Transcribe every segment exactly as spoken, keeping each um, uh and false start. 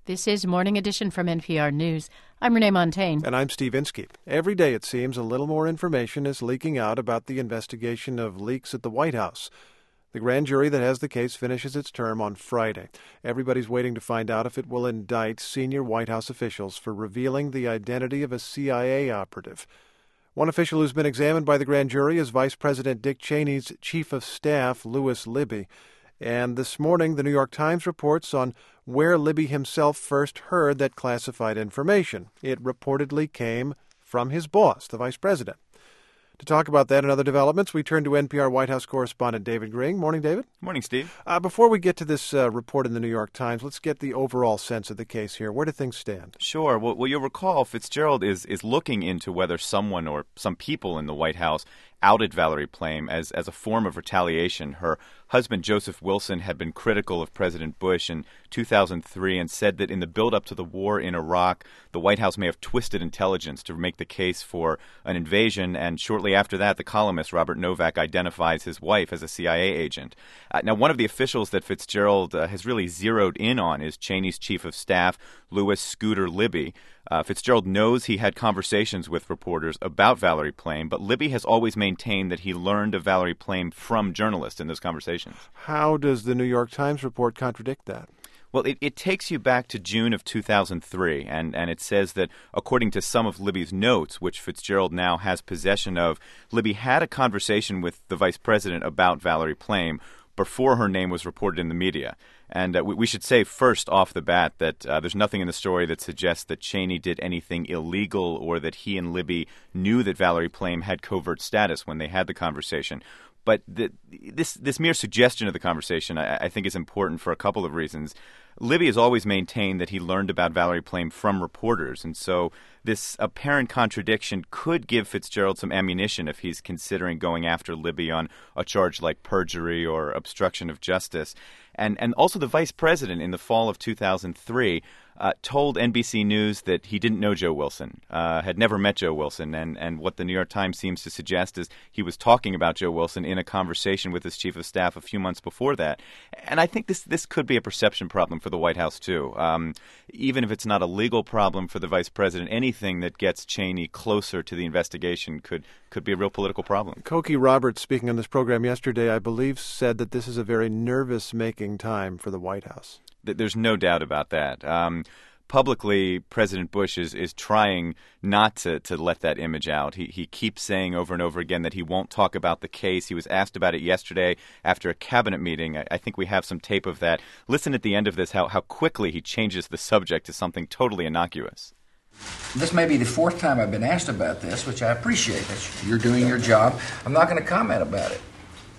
This is Morning Edition from N P R News. I'm Renee Montaigne. And I'm Steve Inskeep. Every day, it seems, a little more information is leaking out about the investigation of leaks at the White House. The grand jury that has the case finishes its term on Friday. Everybody's waiting to find out if it will indict senior White House officials for revealing the identity of a C I A operative. One official who's been examined by the grand jury is Vice President Dick Cheney's chief of staff, Lewis Libby. And this morning, the New York Times reports on where Libby himself first heard that classified information. It reportedly came from his boss, the vice president. To talk about that and other developments, we turn to N P R White House correspondent David Green. Morning, David. Morning, Steve. Uh, before we get to this uh, report in the New York Times, let's get the overall sense of the case here. Where do things stand? Sure. Well, well you'll recall Fitzgerald is is looking into whether someone or some people in the White House outed Valerie Plame as, as a form of retaliation. Her husband, Joseph Wilson, had been critical of President Bush in two thousand three and said that in the build-up to the war in Iraq, the White House may have twisted intelligence to make the case for an invasion. And shortly after that, the columnist Robert Novak identifies his wife as a C I A agent. Uh, now, one of the officials that Fitzgerald uh, has really zeroed in on is Cheney's chief of staff, Lewis Scooter Libby. Uh, Fitzgerald knows he had conversations with reporters about Valerie Plame, but Libby has always maintained that he learned of Valerie Plame from journalists in those conversations. How does the New York Times report contradict that? Well, it, it takes you back to June of two thousand three, and, and it says that according to some of Libby's notes, which Fitzgerald now has possession of, Libby had a conversation with the vice president about Valerie Plame before her name was reported in the media. And uh, we, we should say first off the bat that uh, there's nothing in the story that suggests that Cheney did anything illegal or that he and Libby knew that Valerie Plame had covert status when they had the conversation. But the, this this mere suggestion of the conversation, I, I think, is important for a couple of reasons. Libby has always maintained that he learned about Valerie Plame from reporters, and so this apparent contradiction could give Fitzgerald some ammunition if he's considering going after Libby on a charge like perjury or obstruction of justice. And and also the vice president in the fall of two thousand three uh, told N B C News that he didn't know Joe Wilson, uh, had never met Joe Wilson. And, and what the New York Times seems to suggest is he was talking about Joe Wilson in a conversation with his chief of staff a few months before that. And I think this, this could be a perception problem for the White House, too. Um, even if it's not a legal problem for the vice president, anything that gets Cheney closer to the investigation could, could be a real political problem. Cokie Roberts, speaking on this program yesterday, I believe said that this is a very nervous-making time for the White House. There's no doubt about that. Um, publicly, President Bush is, is trying not to, to let that image out. He, he keeps saying over and over again that he won't talk about the case. He was asked about it yesterday after a cabinet meeting. I, I think we have some tape of that. Listen at the end of this, how, how quickly he changes the subject to something totally innocuous. This may be the fourth time I've been asked about this, which I appreciate. That you're doing your job. I'm not going to comment about it.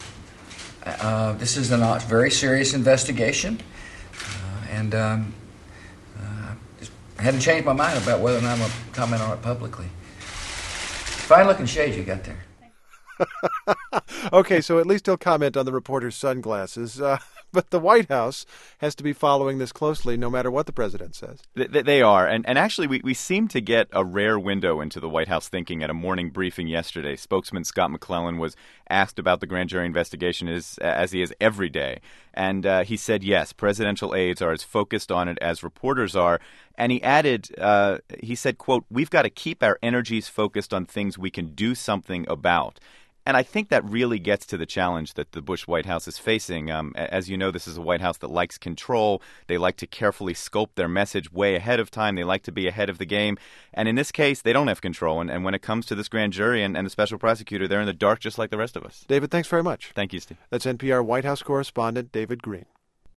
Uh, this is a very serious investigation. And um, uh, just hadn't changed my mind about whether or not I'm going to comment on it publicly. Fine looking shades you got there. Okay, so at least he'll comment on the reporter's sunglasses. Uh, but the White House has to be following this closely no matter what the president says. They, they are. And, and actually, we, we seem to get a rare window into the White House thinking at a morning briefing yesterday. Spokesman Scott McClellan was asked about the grand jury investigation as, as he is every day. And uh, he said, yes, presidential aides are as focused on it as reporters are. And he added, uh, he said, quote, "We've got to keep our energies focused on things we can do something about." And I think that really gets to the challenge that the Bush White House is facing. Um, as you know, this is a White House that likes control. They like to carefully sculpt their message way ahead of time. They like to be ahead of the game. And in this case, they don't have control. And, and when it comes to this grand jury and, and the special prosecutor, they're in the dark just like the rest of us. David, thanks very much. Thank you, Steve. That's N P R White House correspondent David Green.